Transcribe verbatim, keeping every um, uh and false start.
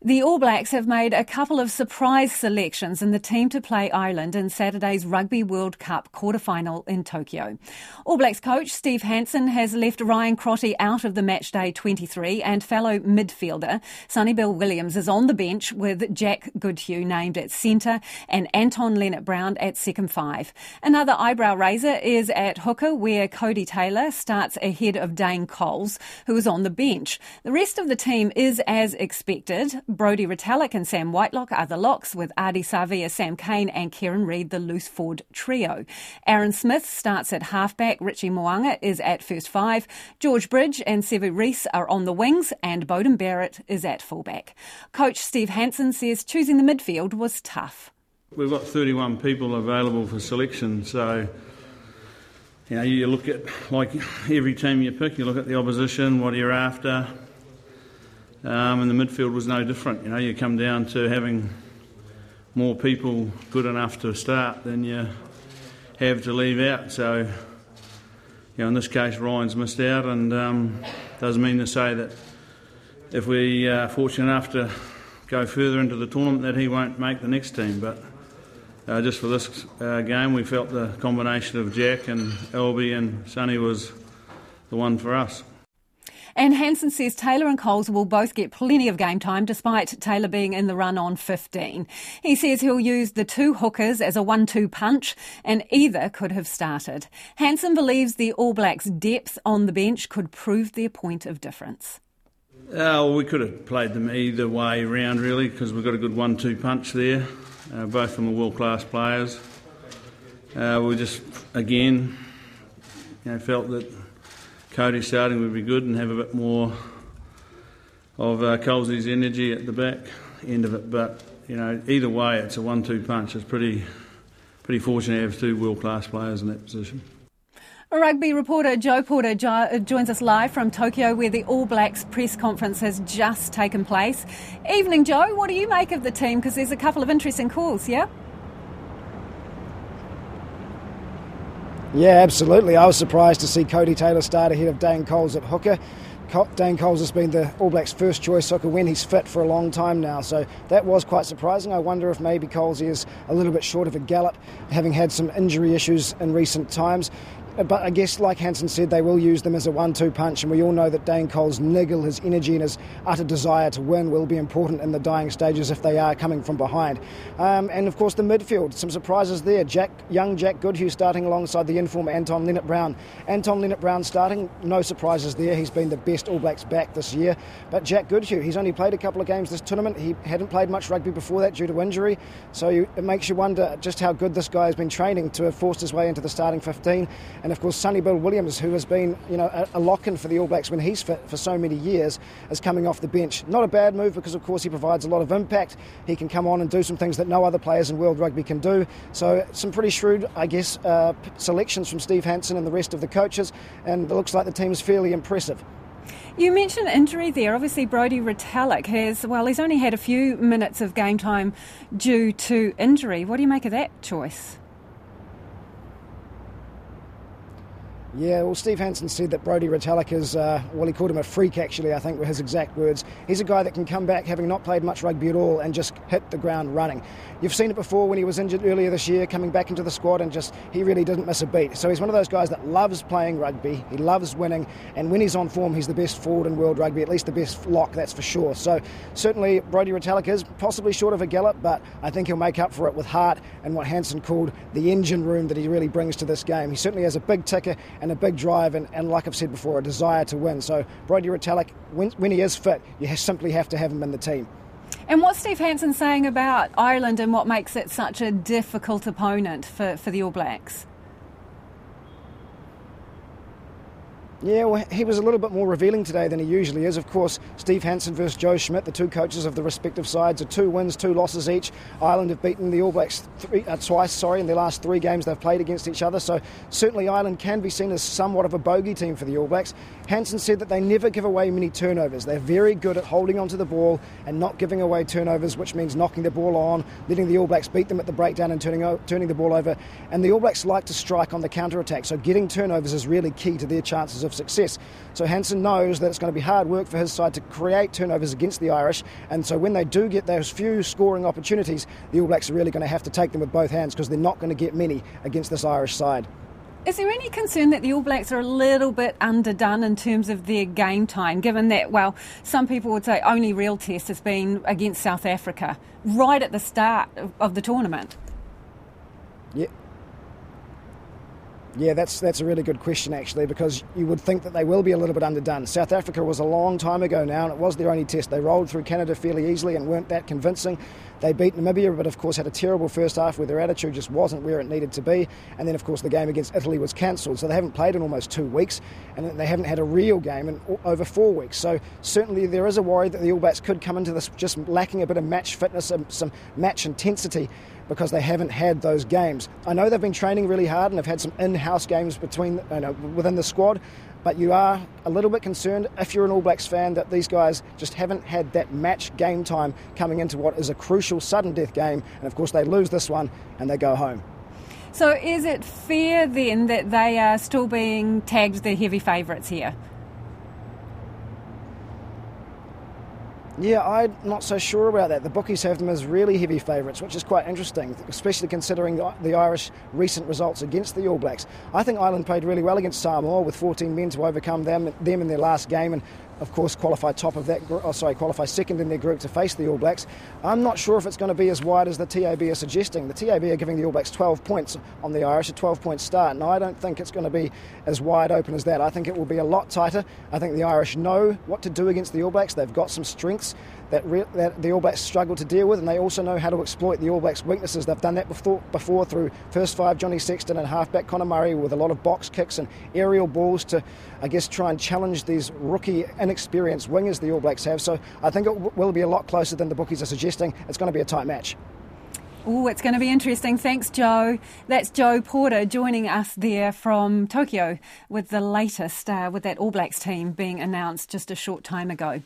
The All Blacks have made a couple of surprise selections in the team to play Ireland in Saturday's Rugby World Cup quarter-final in Tokyo. All Blacks coach Steve Hansen has left Ryan Crotty out of the matchday twenty-three, and fellow midfielder Sonny Bill Williams is on the bench with Jack Goodhue named at centre and Anton Lienert-Brown at second five. Another eyebrow raiser is at hooker, where Cody Taylor starts ahead of Dane Coles, who is on the bench. The rest of the team is as expected. Brodie Retallick and Sam Whitelock are the locks, with Ardie Savea, Sam Cane and Kieran Reid the loose forward trio. Aaron Smith starts at halfback, Richie Mo'unga is at first five, George Bridge and Sevu Reece are on the wings, and Beauden Barrett is at fullback. Coach Steve Hansen says choosing the midfield was tough. We've got thirty-one people available for selection, so you know, you look at, like every team you pick, you look at the opposition, what you're after. Um, and the midfield was no different. You know, you come down to having more people good enough to start than you have to leave out. So, you know, in this case, Ryan's missed out, and um, doesn't mean to say that if we are fortunate enough to go further into the tournament that he won't make the next team. But uh, just for this uh, game, we felt the combination of Jack and Albie and Sonny was the one for us. And Hansen says Taylor and Coles will both get plenty of game time, despite Taylor being in the run on fifteen. He says he'll use the two hookers as a one two punch, and either could have started. Hansen believes the All Blacks' depth on the bench could prove their point of difference. Uh, well, we could have played them either way round, really, because we've got a good one two punch there. Uh, both of them are world-class players. Uh, we just, again, you know, felt that Cody starting would be good and have a bit more of uh, Colesy's energy at the back end of it. But, you know, either way, it's a one two punch. It's pretty pretty fortunate to have two world-class players in that position. Rugby reporter Joe Porter jo- joins us live from Tokyo, where the All Blacks press conference has just taken place. Evening, Joe. What do you make of the team? Because there's a couple of interesting calls, yeah? Yeah, absolutely. I was surprised to see Cody Taylor start ahead of Dane Coles at hooker. Dane Coles has been the All Blacks' first choice hooker when he's fit for a long time now, so that was quite surprising. I wonder if maybe Coles is a little bit short of a gallop, having had some injury issues in recent times. But I guess, like Hansen said, they will use them as a one two punch, and we all know that Dane Coles' niggle, his energy and his utter desire to win will be important in the dying stages if they are coming from behind. Um, and of course the midfield, some surprises there. Jack, young Jack Goodhue starting alongside the inform Anton Lienert-Brown. Anton Lienert-Brown starting, no surprises there. He's been the best All Blacks back this year. But Jack Goodhue, he's only played a couple of games this tournament. He hadn't played much rugby before that due to injury. So you, it makes you wonder just how good this guy has been training to have forced his way into the starting fifteen. And of course Sonny Bill Williams, who has been, you know, a, a lock-in for the All Blacks when he's fit for so many years, is coming off the bench. Not a bad move, because of course he provides a lot of impact. He can come on and do some things that no other players in world rugby can do. So some pretty shrewd, I guess, uh, selections from Steve Hansen and the rest of the coaches, and it looks like the team's fairly impressive. You mentioned injury there. Obviously, Brodie Retallick has, well, he's only had a few minutes of game time due to injury. What do you make of that choice? Yeah, well, Steve Hansen said that Brodie Retallick is, uh, well, he called him a freak, actually, I think were his exact words. He's a guy that can come back, having not played much rugby at all, and just hit the ground running. You've seen it before when he was injured earlier this year, coming back into the squad, and just, he really didn't miss a beat. So he's one of those guys that loves playing rugby, he loves winning, and when he's on form, he's the best forward in world rugby, at least the best lock, that's for sure. So certainly Brodie Retallick is possibly short of a gallop, but I think he'll make up for it with heart and what Hansen called the engine room that he really brings to this game. He certainly has a big ticker and a big drive, and, and like I've said before, a desire to win. So Brodie Retallick, when, when he is fit, you simply have to have him in the team. And what's Steve Hansen saying about Ireland and what makes it such a difficult opponent for, for the All Blacks? Yeah, well, he was a little bit more revealing today than he usually is. Of course, Steve Hansen versus Joe Schmidt, the two coaches of the respective sides, are two wins, two losses each. Ireland have beaten the All Blacks three, uh, twice, sorry, in their last three games they've played against each other. So certainly Ireland can be seen as somewhat of a bogey team for the All Blacks. Hansen said that they never give away many turnovers. They're very good at holding onto the ball and not giving away turnovers, which means knocking the ball on, letting the All Blacks beat them at the breakdown and turning, turning the ball over. And the All Blacks like to strike on the counter-attack, so getting turnovers is really key to their chances of of success. So Hansen knows that it's going to be hard work for his side to create turnovers against the Irish, and so when they do get those few scoring opportunities, the All Blacks are really going to have to take them with both hands, because they're not going to get many against this Irish side. Is there any concern that the All Blacks are a little bit underdone in terms of their game time, given that, well, some people would say only real test has been against South Africa right at the start of the tournament? Yeah. Yeah, that's that's a really good question, actually, because you would think that they will be a little bit underdone. South Africa was a long time ago now, and it was their only test. They rolled through Canada fairly easily and weren't that convincing. They beat Namibia, but of course had a terrible first half where their attitude just wasn't where it needed to be. And then, of course, the game against Italy was cancelled, so they haven't played in almost two weeks, and they haven't had a real game in over four weeks. So certainly there is a worry that the All Blacks could come into this just lacking a bit of match fitness and some match intensity, because they haven't had those games. I know they've been training really hard and have had some in-house games between, you know, within the squad, but you are a little bit concerned, if you're an All Blacks fan, that these guys just haven't had that match game time coming into what is a crucial sudden death game, and of course they lose this one and they go home. So is it fair then that they are still being tagged the heavy favourites here? Yeah, I'm not so sure about that. The bookies have them as really heavy favourites, which is quite interesting, especially considering the Irish recent results against the All Blacks. I think Ireland played really well against Samoa with fourteen men to overcome them, them in their last game, and of course qualify top of that, oh, sorry, qualify second in their group to face the All Blacks. I'm not sure if it's going to be as wide as the T A B are suggesting. The T A B are giving the All Blacks twelve points on the Irish, a twelve-point start, and I don't think it's going to be as wide open as that. I think it will be a lot tighter. I think the Irish know what to do against the All Blacks. They've got some strengths that, re- that the All Blacks struggle to deal with, and they also know how to exploit the All Blacks' weaknesses. They've done that before, before through first five Johnny Sexton and halfback Conor Murray, with a lot of box kicks and aerial balls to, I guess, try and challenge these rookie, inexperienced wingers the All Blacks have. So I think it w- will be a lot closer than the bookies are suggesting. It's going to be a tight match. Oh, it's going to be interesting. Thanks, Joe. That's Joe Porter joining us there from Tokyo with the latest, uh, with that All Blacks team being announced just a short time ago.